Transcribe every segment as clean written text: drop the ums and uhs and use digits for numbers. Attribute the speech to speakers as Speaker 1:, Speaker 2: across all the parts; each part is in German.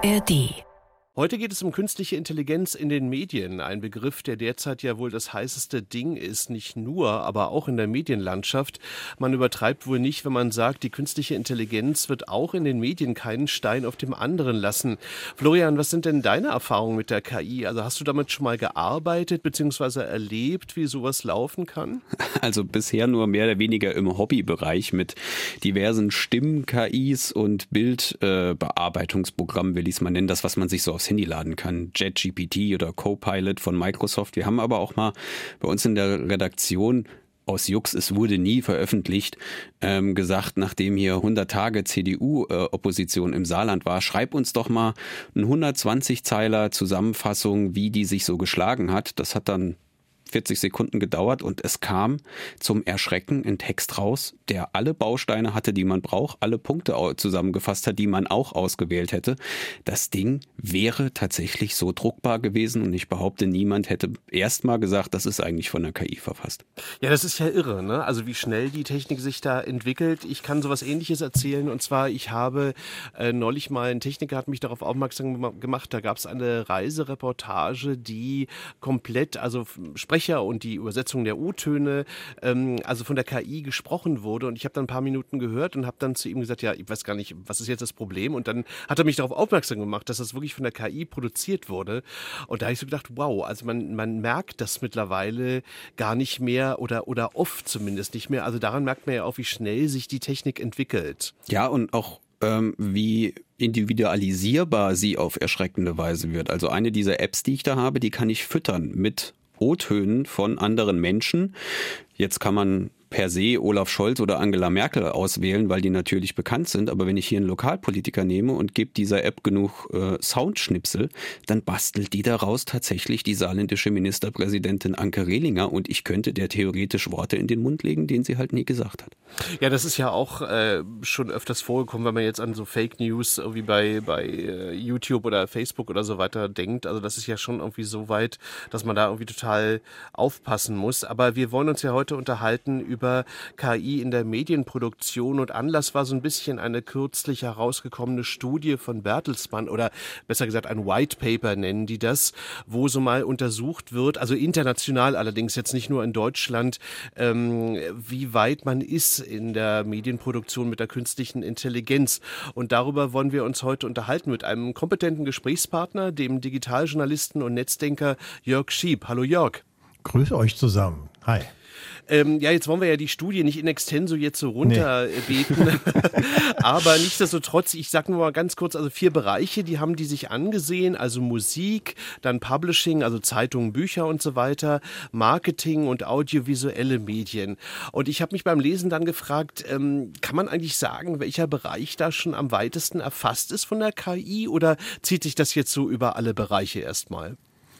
Speaker 1: ARD.
Speaker 2: Heute geht es um künstliche Intelligenz in den Medien, ein Begriff, der derzeit ja wohl das heißeste Ding ist, nicht nur, aber auch in der Medienlandschaft. Man übertreibt wohl nicht, wenn man sagt, die künstliche Intelligenz wird auch in den Medien keinen Stein auf dem anderen lassen. Florian, was sind denn deine Erfahrungen mit der KI? Also hast du damit schon mal gearbeitet bzw. erlebt, wie sowas laufen kann?
Speaker 3: Also bisher nur mehr oder weniger im Hobbybereich mit diversen Stimmen-KIs und Bildbearbeitungsprogrammen, will ich es mal nennen, das, was man sich so aufs Handy laden kann, ChatGPT oder Copilot von Microsoft. Wir haben aber auch mal bei uns in der Redaktion aus Jux, es wurde nie veröffentlicht, gesagt, nachdem hier 100 Tage CDU-Opposition im Saarland war, schreib uns doch mal eine 120-Zeiler Zusammenfassung, wie die sich so geschlagen hat. Das hat dann 40 Sekunden gedauert und es kam zum Erschrecken ein Text raus, der alle Bausteine hatte, die man braucht, alle Punkte zusammengefasst hat, die man auch ausgewählt hätte. Das Ding wäre tatsächlich so druckbar gewesen und ich behaupte, niemand hätte erst mal gesagt, das ist eigentlich von der KI verfasst.
Speaker 2: Ja, das ist ja irre, ne? Also wie schnell die Technik sich da entwickelt. Ich kann sowas Ähnliches erzählen und zwar, ich habe neulich mal, ein Techniker hat mich darauf aufmerksam gemacht, da gab es eine Reisereportage, die komplett, also Sprecher und die Übersetzung der O-Töne, also von der KI gesprochen wurde und ich habe dann ein paar Minuten gehört und habe dann zu ihm gesagt, ja, ich weiß gar nicht, was ist jetzt das Problem? Und dann hat er mich darauf aufmerksam gemacht, dass das wirklich von der KI produziert wurde und da habe ich so gedacht, wow, also man merkt das mittlerweile gar nicht mehr oder oft zumindest nicht mehr, also daran merkt man ja auch, wie schnell sich die Technik entwickelt.
Speaker 3: Ja, und auch wie individualisierbar sie auf erschreckende Weise wird. Also eine dieser Apps, die ich da habe, die kann ich füttern mit O-Tönen von anderen Menschen. Jetzt kann man per se Olaf Scholz oder Angela Merkel auswählen, weil die natürlich bekannt sind. Aber wenn ich hier einen Lokalpolitiker nehme und gebe dieser App genug Soundschnipsel, dann bastelt die daraus tatsächlich die saarländische Ministerpräsidentin Anke Rehlinger und ich könnte der theoretisch Worte in den Mund legen, den sie halt nie gesagt hat.
Speaker 2: Ja, das ist ja auch schon öfters vorgekommen, wenn man jetzt an so Fake News wie bei YouTube oder Facebook oder so weiter denkt. Also das ist ja schon irgendwie so weit, dass man da irgendwie total aufpassen muss. Aber wir wollen uns ja heute unterhalten über KI in der Medienproduktion und Anlass war so ein bisschen eine kürzlich herausgekommene Studie von Bertelsmann oder besser gesagt ein White Paper nennen die das, wo so mal untersucht wird, also international allerdings jetzt nicht nur in Deutschland, wie weit man ist in der Medienproduktion mit der künstlichen Intelligenz. Und darüber wollen wir uns heute unterhalten mit einem kompetenten Gesprächspartner, dem Digitaljournalisten und Netzdenker Jörg Schieb. Hallo Jörg.
Speaker 4: Grüß euch zusammen. Hi.
Speaker 2: Ja, jetzt wollen wir ja die Studie nicht in extenso jetzt so runterbeten, nee. Aber nichtsdestotrotz, ich sage nur mal ganz kurz, also 4 Bereiche, die haben die sich angesehen, also Musik, dann Publishing, also Zeitungen, Bücher und so weiter, Marketing und audiovisuelle Medien. Und ich habe mich beim Lesen dann gefragt, kann man eigentlich sagen, welcher Bereich da schon am weitesten erfasst ist von der KI oder zieht sich das jetzt so über alle Bereiche erstmal?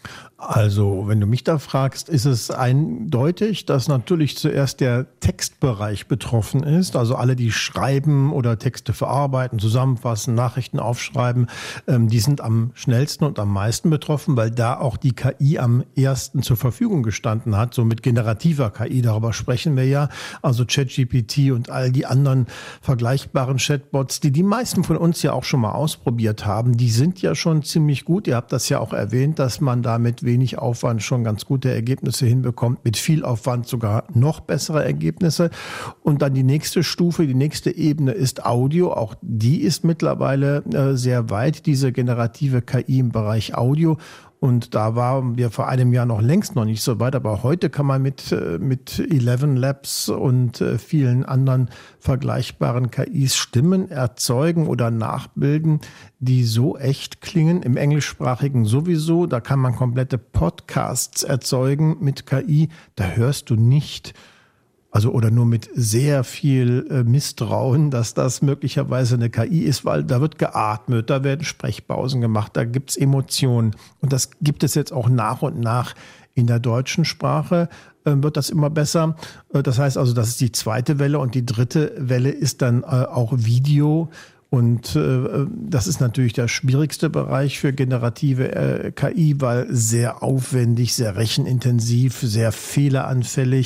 Speaker 4: Also, wenn du mich da fragst, ist es eindeutig, dass natürlich zuerst der Textbereich betroffen ist. Also alle, die schreiben oder Texte verarbeiten, zusammenfassen, Nachrichten aufschreiben, die sind am schnellsten und am meisten betroffen, weil da auch die KI am ersten zur Verfügung gestanden hat. So mit generativer KI, darüber sprechen wir ja. Also ChatGPT und all die anderen vergleichbaren Chatbots, die meisten von uns ja auch schon mal ausprobiert haben, die sind ja schon ziemlich gut. Ihr habt das ja auch erwähnt, dass man da mit wenig Aufwand schon ganz gute Ergebnisse hinbekommt, mit viel Aufwand sogar noch bessere Ergebnisse. Und dann die nächste Stufe, die nächste Ebene ist Audio. Auch die ist mittlerweile sehr weit, diese generative KI im Bereich Audio. Und da waren wir vor einem Jahr noch längst noch nicht so weit. Aber heute kann man mit 11 Labs und vielen anderen vergleichbaren KIs Stimmen erzeugen oder nachbilden, die so echt klingen. Im Englischsprachigen sowieso. Da kann man komplette Podcasts erzeugen mit KI. Da hörst du nicht, also oder nur mit sehr viel Misstrauen, dass das möglicherweise eine KI ist, weil da wird geatmet, da werden Sprechpausen gemacht, da gibt's Emotionen. Und das gibt es jetzt auch nach und nach in der deutschen Sprache, wird das immer besser. Das heißt also, das ist die zweite Welle und die dritte Welle ist dann auch Video. Und das ist natürlich der schwierigste Bereich für generative KI, weil sehr aufwendig, sehr rechenintensiv, sehr fehleranfällig.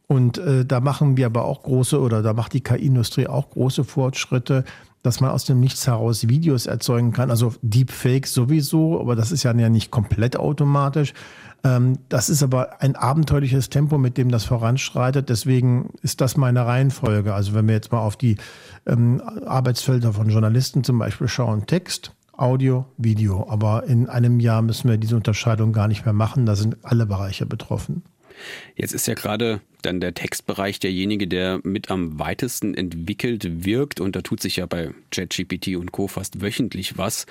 Speaker 4: Und da machen wir aber auch da macht die KI-Industrie auch große Fortschritte, dass man aus dem Nichts heraus Videos erzeugen kann. Also Deepfake sowieso, aber das ist ja nicht komplett automatisch. Das ist aber ein abenteuerliches Tempo, mit dem das voranschreitet. Deswegen ist das meine Reihenfolge. Also wenn wir jetzt mal auf die Arbeitsfelder von Journalisten zum Beispiel schauen, Text, Audio, Video. Aber in einem Jahr müssen wir diese Unterscheidung gar nicht mehr machen. Da sind alle Bereiche betroffen.
Speaker 3: Jetzt ist ja gerade dann der Textbereich derjenige, der mit am weitesten entwickelt wirkt. Und da tut sich ja bei ChatGPT und Co. fast wöchentlich was.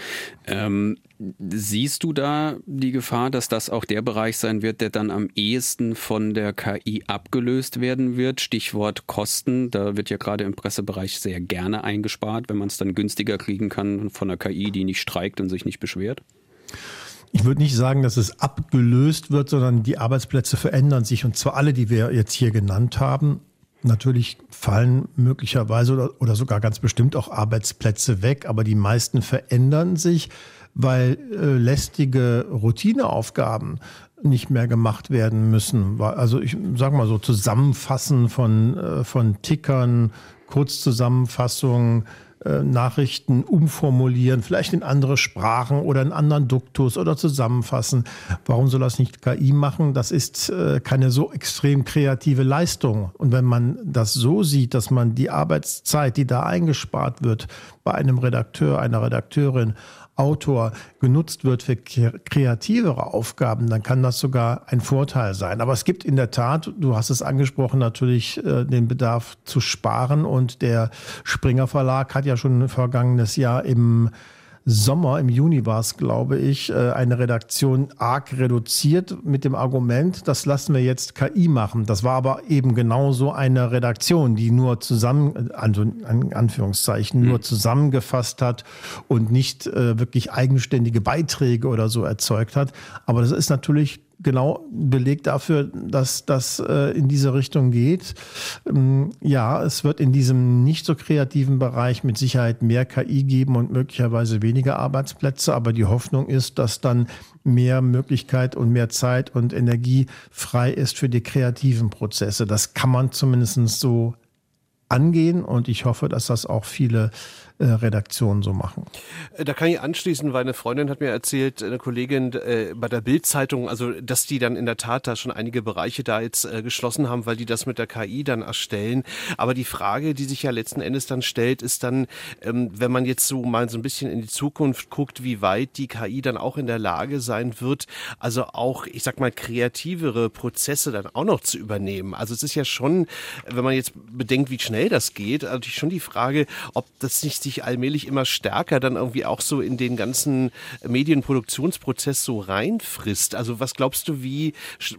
Speaker 3: Siehst du da die Gefahr, dass das auch der Bereich sein wird, der dann am ehesten von der KI abgelöst werden wird? Stichwort Kosten. Da wird ja gerade im Pressebereich sehr gerne eingespart, wenn man es dann günstiger kriegen kann von einer KI, die nicht streikt und sich nicht beschwert.
Speaker 4: Ich würde nicht sagen, dass es abgelöst wird, sondern die Arbeitsplätze verändern sich. Und zwar alle, die wir jetzt hier genannt haben. Natürlich fallen möglicherweise oder sogar ganz bestimmt auch Arbeitsplätze weg. Aber die meisten verändern sich, weil lästige Routineaufgaben nicht mehr gemacht werden müssen. Also ich sage mal so Zusammenfassen von Tickern, Kurzzusammenfassungen, Nachrichten umformulieren, vielleicht in andere Sprachen oder in anderen Duktus oder zusammenfassen. Warum soll das nicht KI machen? Das ist keine so extrem kreative Leistung. Und wenn man das so sieht, dass man die Arbeitszeit, die da eingespart wird, bei einem Redakteur, einer Redakteurin, Autor genutzt wird für kreativere Aufgaben, dann kann das sogar ein Vorteil sein. Aber es gibt in der Tat, du hast es angesprochen, natürlich den Bedarf zu sparen. Und der Springer Verlag hat ja schon vergangenes Jahr im Sommer, im Juni war es, glaube ich, eine Redaktion arg reduziert mit dem Argument, das lassen wir jetzt KI machen. Das war aber eben genauso eine Redaktion, die nur also in Anführungszeichen, nur zusammengefasst hat und nicht wirklich eigenständige Beiträge oder so erzeugt hat. Aber das ist natürlich genau Beleg dafür, dass das in diese Richtung geht. Ja, es wird in diesem nicht so kreativen Bereich mit Sicherheit mehr KI geben und möglicherweise weniger Arbeitsplätze. Aber die Hoffnung ist, dass dann mehr Möglichkeit und mehr Zeit und Energie frei ist für die kreativen Prozesse. Das kann man zumindest so angehen und ich hoffe, dass das auch viele Redaktionen so machen.
Speaker 2: Da kann ich anschließen, weil eine Freundin hat mir erzählt, eine Kollegin bei der Bild-Zeitung, also dass die dann in der Tat da schon einige Bereiche da jetzt geschlossen haben, weil die das mit der KI dann erstellen. Aber die Frage, die sich ja letzten Endes dann stellt, ist dann, wenn man jetzt so mal so ein bisschen in die Zukunft guckt, wie weit die KI dann auch in der Lage sein wird, also auch, ich sag mal, kreativere Prozesse dann auch noch zu übernehmen. Also es ist ja schon, wenn man jetzt bedenkt, wie schnell das geht, natürlich schon die Frage, ob das nicht sich allmählich immer stärker dann irgendwie auch so in den ganzen Medienproduktionsprozess so reinfrisst. Also was glaubst du, wie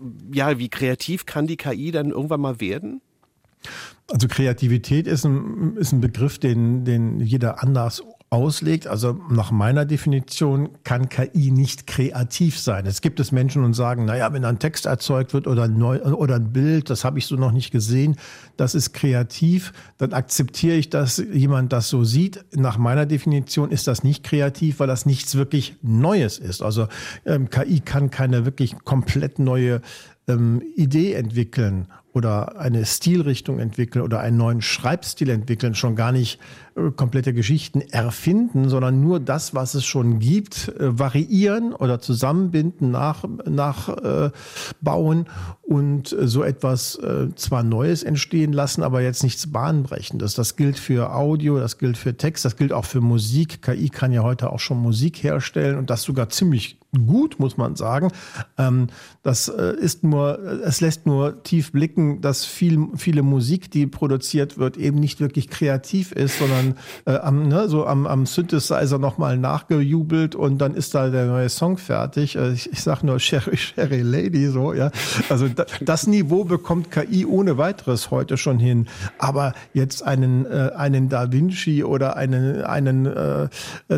Speaker 2: kreativ kann die KI dann irgendwann mal werden?
Speaker 4: Also Kreativität ist ein Begriff, den jeder anders auslegt. Also nach meiner Definition kann KI nicht kreativ sein. Es gibt Menschen und sagen, naja, wenn ein Text erzeugt wird oder ein Bild, das habe ich so noch nicht gesehen, das ist kreativ, dann akzeptiere ich, dass jemand das so sieht. Nach meiner Definition ist das nicht kreativ, weil das nichts wirklich Neues ist. Also KI kann keine wirklich komplett neue Idee entwickeln oder eine Stilrichtung entwickeln oder einen neuen Schreibstil entwickeln, schon gar nicht komplette Geschichten erfinden, sondern nur das, was es schon gibt, variieren oder zusammenbinden, nachbauen und so etwas zwar Neues entstehen lassen, aber jetzt nichts Bahnbrechendes. Das gilt für Audio, das gilt für Text, das gilt auch für Musik. KI kann ja heute auch schon Musik herstellen und das sogar ziemlich gut, muss man sagen. Es lässt nur tief blicken, dass viele Musik, die produziert wird, eben nicht wirklich kreativ ist, sondern am Synthesizer nochmal nachgejubelt und dann ist da der neue Song fertig. Ich sag nur Sherry, Sherry Lady, so, ja. Also das Niveau bekommt KI ohne weiteres heute schon hin. Aber jetzt einen Da Vinci oder eine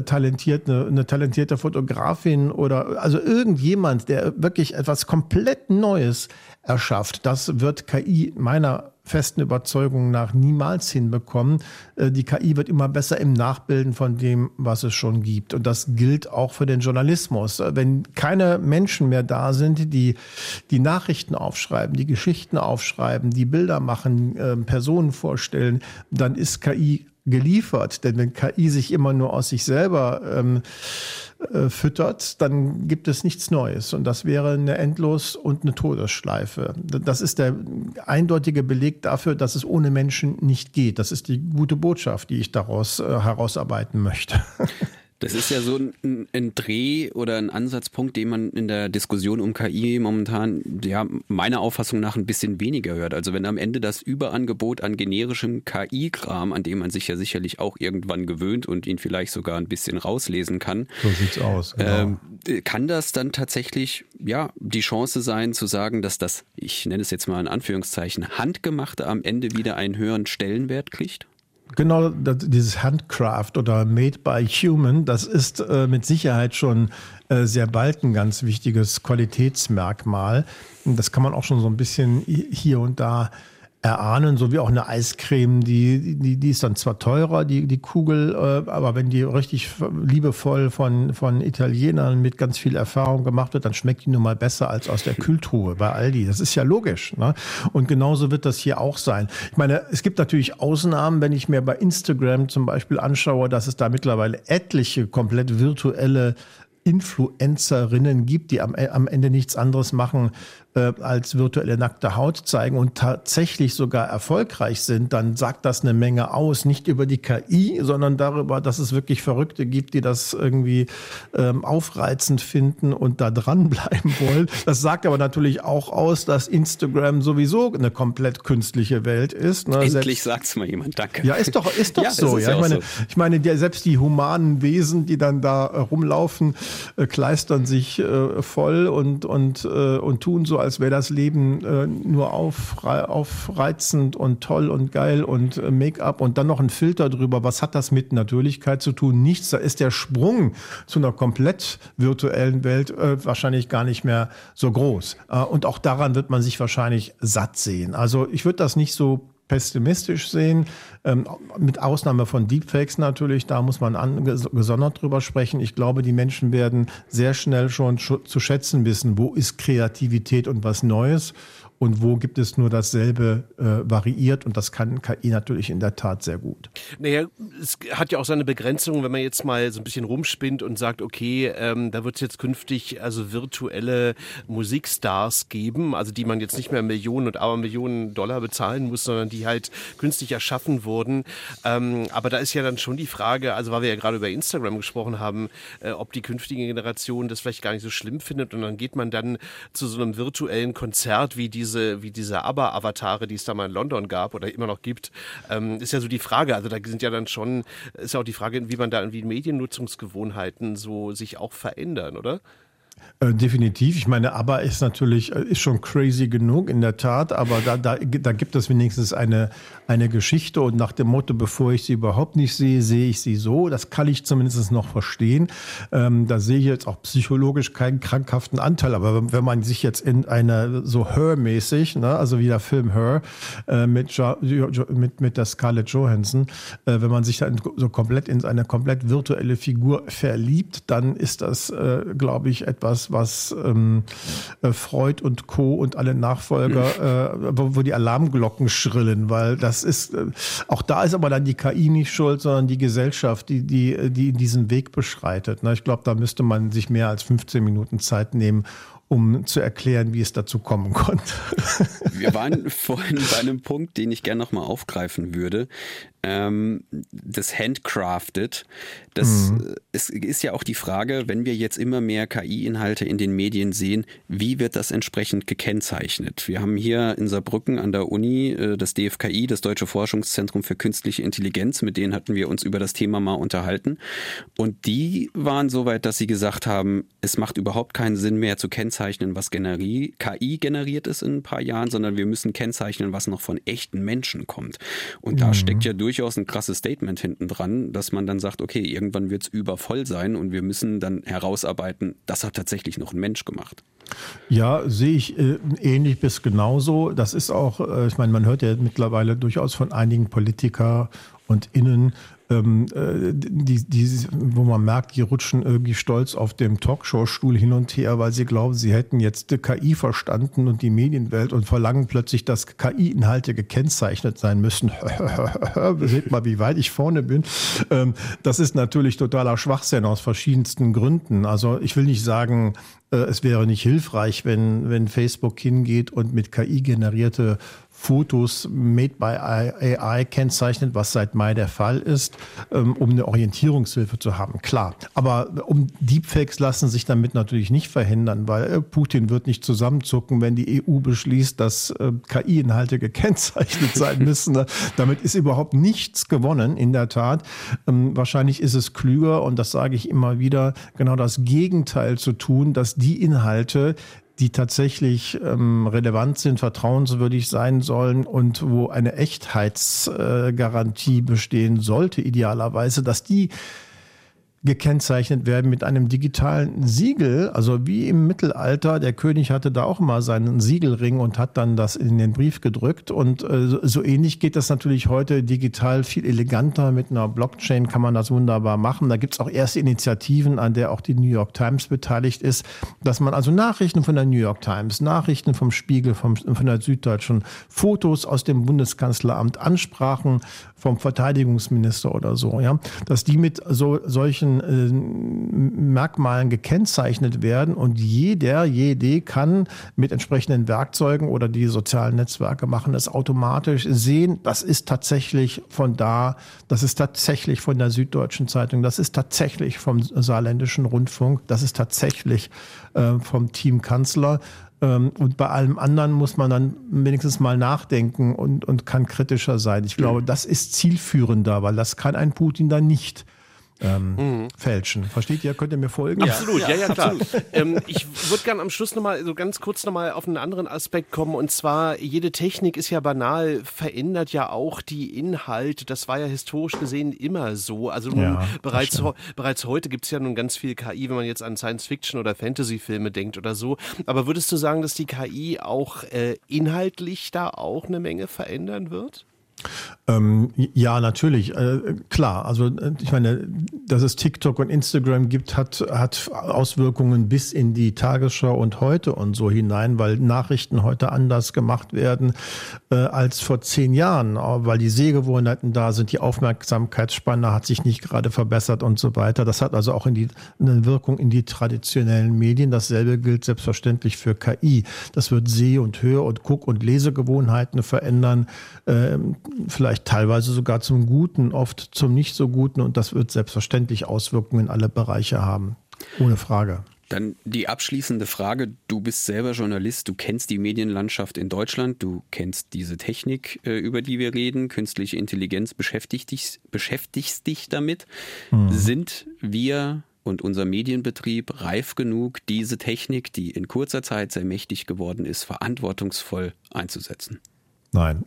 Speaker 4: talentierte Fotografin oder also irgendjemand, der wirklich etwas komplett Neues erschafft, das wird KI meiner festen Überzeugung nach niemals hinbekommen. Die KI wird immer besser im Nachbilden von dem, was es schon gibt. Und das gilt auch für den Journalismus. Wenn keine Menschen mehr da sind, die Nachrichten aufschreiben, die Geschichten aufschreiben, die Bilder machen, Personen vorstellen, dann ist KI geliefert. Denn wenn KI sich immer nur aus sich selber füttert, dann gibt es nichts Neues. Und das wäre eine Endlos- und eine Todesschleife. Das ist der eindeutige Beleg dafür, dass es ohne Menschen nicht geht. Das ist die gute Botschaft, die ich daraus herausarbeiten möchte.
Speaker 3: Das ist ja so ein Dreh oder ein Ansatzpunkt, den man in der Diskussion um KI momentan, ja, meiner Auffassung nach ein bisschen weniger hört. Also wenn am Ende das Überangebot an generischem KI-Kram, an dem man sich ja sicherlich auch irgendwann gewöhnt und ihn vielleicht sogar ein bisschen rauslesen kann.
Speaker 4: So sieht's aus. Genau.
Speaker 3: Kann das dann tatsächlich, ja, die Chance sein zu sagen, dass das, ich nenne es jetzt mal in Anführungszeichen, Handgemachte am Ende wieder einen höheren Stellenwert kriegt?
Speaker 4: Genau, dieses Handcraft oder Made by Human, das ist mit Sicherheit schon sehr bald ein ganz wichtiges Qualitätsmerkmal. Und das kann man auch schon so ein bisschen hier und da erahnen, so wie auch eine Eiscreme, die ist dann zwar teurer, die Kugel, aber wenn die richtig liebevoll von Italienern mit ganz viel Erfahrung gemacht wird, dann schmeckt die nun mal besser als aus der Kühltruhe bei Aldi. Das ist ja logisch, ne? Und genauso wird das hier auch sein. Ich meine, es gibt natürlich Ausnahmen, wenn ich mir bei Instagram zum Beispiel anschaue, dass es da mittlerweile etliche komplett virtuelle Influencerinnen gibt, die am Ende nichts anderes machen, als virtuelle nackte Haut zeigen und tatsächlich sogar erfolgreich sind, dann sagt das eine Menge aus. Nicht über die KI, sondern darüber, dass es wirklich Verrückte gibt, die das irgendwie aufreizend finden und da dranbleiben wollen. Das sagt aber natürlich auch aus, dass Instagram sowieso eine komplett künstliche Welt ist. Ne?
Speaker 3: Endlich sagt's mal jemand, danke.
Speaker 4: Ja, ist doch ja, so. Ja. Ich meine, selbst die humanen Wesen, die dann da rumlaufen, kleistern sich voll und tun so, als wäre das Leben nur aufreizend und toll und geil und Make-up und dann noch ein Filter drüber. Was hat das mit Natürlichkeit zu tun? Nichts. Da ist der Sprung zu einer komplett virtuellen Welt wahrscheinlich gar nicht mehr so groß. Und auch daran wird man sich wahrscheinlich satt sehen. Also ich würde das nicht so pessimistisch sehen, mit Ausnahme von Deepfakes natürlich, da muss man gesondert drüber sprechen. Ich glaube, die Menschen werden sehr schnell schon zu schätzen wissen, wo ist Kreativität und was Neues und wo gibt es nur dasselbe variiert und das kann KI natürlich in der Tat sehr gut.
Speaker 2: Naja, es hat ja auch seine Begrenzung, wenn man jetzt mal so ein bisschen rumspinnt und sagt, okay, da wird es jetzt künftig also virtuelle Musikstars geben, also die man jetzt nicht mehr Millionen und Abermillionen Dollar bezahlen muss, sondern die halt künstlich erschaffen wurden. Aber da ist ja dann schon die Frage, also weil wir ja gerade über Instagram gesprochen haben, ob die künftige Generation das vielleicht gar nicht so schlimm findet und dann geht man dann zu so einem virtuellen Konzert wie diese ABBA-Avatare, die es da mal in London gab oder immer noch gibt, ist ja so die Frage. Also da sind ja dann schon, ist ja auch die Frage, wie man da irgendwie Mediennutzungsgewohnheiten so sich auch verändern, oder?
Speaker 4: Definitiv. Ich meine, ABBA ist natürlich, ist schon crazy genug, in der Tat, aber da gibt es wenigstens eine Geschichte und nach dem Motto, bevor ich sie überhaupt nicht sehe, sehe ich sie so. Das kann ich zumindest noch verstehen. Da sehe ich jetzt auch psychologisch keinen krankhaften Anteil, aber wenn man sich jetzt in eine so Her-mäßig, ne, also wie der Film Her, mit der Scarlett Johansson, wenn man sich dann so komplett in eine komplett virtuelle Figur verliebt, dann ist das, glaube ich, etwas, was Freud und Co. und alle Nachfolger, wo die Alarmglocken schrillen, weil das ist, auch da ist aber dann die KI nicht schuld, sondern die Gesellschaft, die diesen Weg beschreitet. Ich glaube, da müsste man sich mehr als 15 Minuten Zeit nehmen, um zu erklären, wie es dazu kommen konnte.
Speaker 3: Wir waren vorhin bei einem Punkt, den ich gerne nochmal aufgreifen würde. Das Handcrafted. Das ist ja auch die Frage, wenn wir jetzt immer mehr KI-Inhalte in den Medien sehen, wie wird das entsprechend gekennzeichnet? Wir haben hier in Saarbrücken an der Uni das DFKI, das Deutsche Forschungszentrum für Künstliche Intelligenz, mit denen hatten wir uns über das Thema mal unterhalten. Und die waren so weit, dass sie gesagt haben, es macht überhaupt keinen Sinn mehr zu kennzeichnen, kennzeichnen, was KI generiert ist in ein paar Jahren, sondern wir müssen kennzeichnen, was noch von echten Menschen kommt. Und da steckt ja durchaus ein krasses Statement hinten dran, dass man dann sagt, okay, irgendwann wird es übervoll sein und wir müssen dann herausarbeiten, das hat tatsächlich noch ein Mensch gemacht.
Speaker 4: Ja, sehe ich ähnlich bis genauso. Das ist auch, ich meine, man hört ja mittlerweile durchaus von einigen Politiker und Innen, wo man merkt, die rutschen irgendwie stolz auf dem Talkshow-Stuhl hin und her, weil sie glauben, sie hätten jetzt die KI verstanden und die Medienwelt und verlangen plötzlich, dass KI-Inhalte gekennzeichnet sein müssen. Seht mal, wie weit ich vorne bin. Das ist natürlich totaler Schwachsinn aus verschiedensten Gründen. Also ich will nicht sagen, es wäre nicht hilfreich, wenn Facebook hingeht und mit KI generierte Fotos made by AI kennzeichnet, was seit Mai der Fall ist, um eine Orientierungshilfe zu haben. Klar, aber Deepfakes lassen sich damit natürlich nicht verhindern, weil Putin wird nicht zusammenzucken, wenn die EU beschließt, dass KI-Inhalte gekennzeichnet sein müssen. Damit ist überhaupt nichts gewonnen, in der Tat. Wahrscheinlich ist es klüger, und das sage ich immer wieder, genau das Gegenteil zu tun, dass die Inhalte, die tatsächlich relevant sind, vertrauenswürdig sein sollen und wo eine Echtheitsgarantie bestehen sollte, idealerweise, dass die gekennzeichnet werden mit einem digitalen Siegel, also wie im Mittelalter. Der König hatte da auch mal seinen Siegelring und hat dann das in den Brief gedrückt, und so ähnlich geht das natürlich heute digital viel eleganter. Mit einer Blockchain kann man das wunderbar machen. Da gibt es auch erste Initiativen, an der auch die New York Times beteiligt ist, dass man also Nachrichten von der New York Times, Nachrichten vom Spiegel, von der Süddeutschen, Fotos aus dem Bundeskanzleramt, Ansprachen vom Verteidigungsminister oder so, ja, dass die mit solchen Merkmalen gekennzeichnet werden, und jede kann mit entsprechenden Werkzeugen, oder die sozialen Netzwerke machen das automatisch, sehen, das ist tatsächlich von da, das ist tatsächlich von der Süddeutschen Zeitung, das ist tatsächlich vom Saarländischen Rundfunk, das ist tatsächlich vom Team Kanzler. Und bei allem anderen muss man dann wenigstens mal nachdenken und kann kritischer sein. Ich glaube, das ist zielführender, weil das kann ein Putin dann nicht fälschen. Versteht ihr? Könnt ihr mir folgen?
Speaker 2: Absolut, ja, klar. Ich würde gerne am Schluss ganz kurz auf einen anderen Aspekt kommen, und zwar, jede Technik ist ja banal, verändert ja auch die Inhalte. Das war ja historisch gesehen immer so. Also bereits heute gibt es ja nun ganz viel KI, wenn man jetzt an Science-Fiction- oder Fantasy-Filme denkt oder so. Aber würdest du sagen, dass die KI auch inhaltlich da auch eine Menge verändern wird?
Speaker 4: Ja, natürlich, klar. Also ich meine, dass es TikTok und Instagram gibt, hat Auswirkungen bis in die Tagesschau und heute und so hinein, weil Nachrichten heute anders gemacht werden als vor 10 Jahren, weil die Sehgewohnheiten da sind, die Aufmerksamkeitsspanne hat sich nicht gerade verbessert und so weiter. Das hat also auch eine Wirkung in die traditionellen Medien. Dasselbe gilt selbstverständlich für KI. Das wird Seh- und Hör- und Guck- und Lesegewohnheiten verändern, vielleicht teilweise sogar zum Guten, oft zum nicht so Guten, und das wird selbstverständlich Auswirkungen in alle Bereiche haben. Ohne Frage.
Speaker 3: Dann die abschließende Frage. Du bist selber Journalist, du kennst die Medienlandschaft in Deutschland, du kennst diese Technik, über die wir reden, künstliche Intelligenz, beschäftigst dich damit. Sind wir und unser Medienbetrieb reif genug, diese Technik, die in kurzer Zeit sehr mächtig geworden ist, verantwortungsvoll einzusetzen?
Speaker 4: Nein.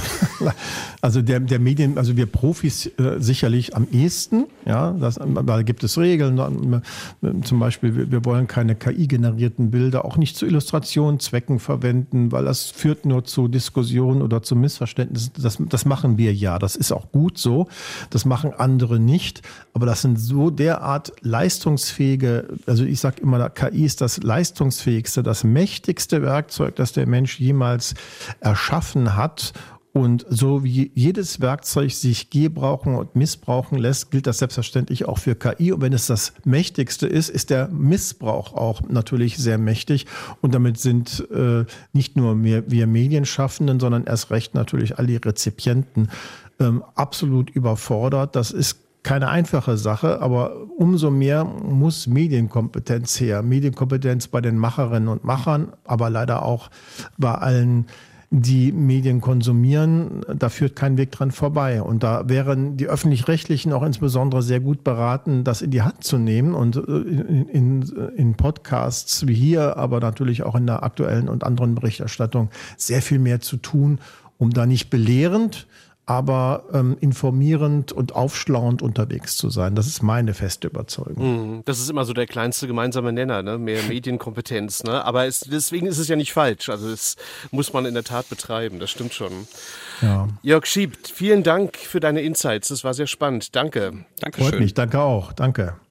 Speaker 4: Also der Medien, also wir Profis sicherlich am ehesten, ja, da gibt es Regeln, zum Beispiel, wir wollen keine KI-generierten Bilder auch nicht zu Illustrationszwecken verwenden, weil das führt nur zu Diskussionen oder zu Missverständnissen. Das machen wir ja, das ist auch gut so, das machen andere nicht, aber das sind so derart leistungsfähige, also ich sage immer, KI ist das leistungsfähigste, das mächtigste Werkzeug, das der Mensch jemals erschaffen hat. Und so wie jedes Werkzeug sich gebrauchen und missbrauchen lässt, gilt das selbstverständlich auch für KI. Und wenn es das mächtigste ist, ist der Missbrauch auch natürlich sehr mächtig. Und damit sind nicht nur wir Medienschaffenden, sondern erst recht natürlich alle Rezipienten absolut überfordert. Das ist keine einfache Sache, aber umso mehr muss Medienkompetenz her. Medienkompetenz bei den Macherinnen und Machern, aber leider auch bei allen die Medien konsumieren, da führt kein Weg dran vorbei. Und da wären die Öffentlich-Rechtlichen auch insbesondere sehr gut beraten, das in die Hand zu nehmen und in Podcasts wie hier, aber natürlich auch in der aktuellen und anderen Berichterstattung sehr viel mehr zu tun, um da nicht belehrend, aber informierend und aufschlauend unterwegs zu sein. Das ist meine feste Überzeugung.
Speaker 2: Das ist immer so der kleinste gemeinsame Nenner, ne? Mehr Medienkompetenz. Ne? Aber deswegen ist es ja nicht falsch. Also das muss man in der Tat betreiben, das stimmt schon.
Speaker 4: Ja.
Speaker 2: Jörg Schiebt, vielen Dank für deine Insights. Das war sehr spannend. Danke.
Speaker 3: Dankeschön.
Speaker 4: Freut mich, danke auch. Danke.